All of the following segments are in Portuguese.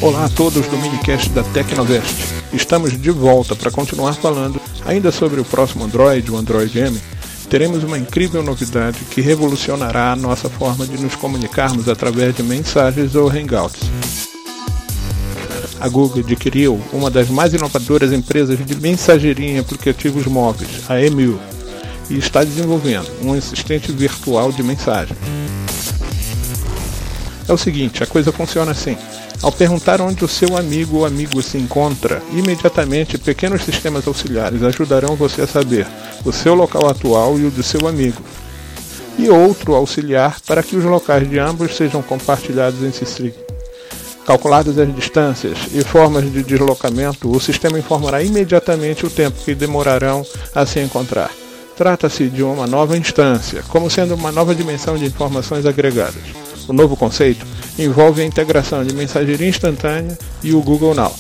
Olá a todos do minicast da Tecnovest. Estamos de volta para continuar falando ainda sobre o próximo Android, o Android M. Teremos uma incrível novidade que revolucionará a nossa forma de nos comunicarmos através de mensagens ou hangouts. A Google adquiriu uma das mais inovadoras empresas de mensageria em aplicativos móveis, a Emil, e está desenvolvendo um assistente virtual de mensagem. É o seguinte, a coisa funciona assim. Ao perguntar onde o seu amigo ou amigo se encontra, imediatamente pequenos sistemas auxiliares ajudarão você a saber o seu local atual e o do seu amigo, e outro auxiliar para que os locais de ambos sejam compartilhados entre si. Calculadas as distâncias e formas de deslocamento, o sistema informará imediatamente o tempo que demorarão a se encontrar. Trata-se de uma nova instância, como sendo uma nova dimensão de informações agregadas. O novo conceito envolve a integração de mensageria instantânea e o Google Now.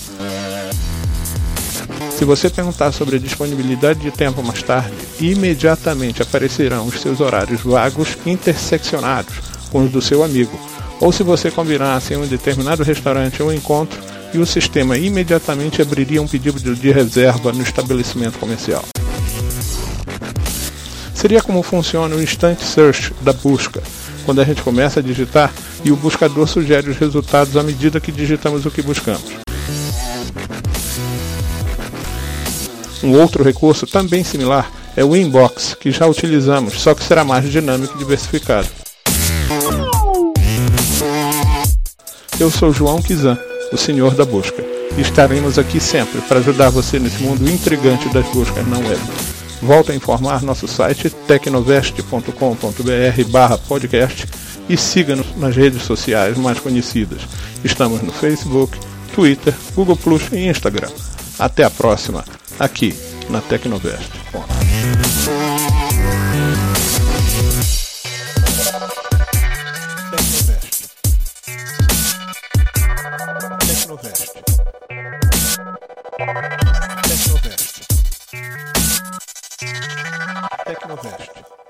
Se você perguntar sobre a disponibilidade de tempo mais tarde, imediatamente aparecerão os seus horários vagos interseccionados com os do seu amigo. Ou se você combinasse em um determinado restaurante um encontro, e o sistema imediatamente abriria um pedido de reserva no estabelecimento comercial. Seria como funciona o Instant Search da busca, quando a gente começa a digitar e o buscador sugere os resultados à medida que digitamos o que buscamos. Um outro recurso também similar é o Inbox, que já utilizamos, só que será mais dinâmico e diversificado. Eu sou João Kizan, o Senhor da Busca, e estaremos aqui sempre para ajudar você nesse mundo intrigante das buscas na web. Volto a informar nosso site tecnovest.com.br/podcast e siga-nos nas redes sociais mais conhecidas. Estamos no Facebook, Twitter, Google Plus e Instagram. Até a próxima, aqui na Tecnovest. Tecnovest. Tecnovest.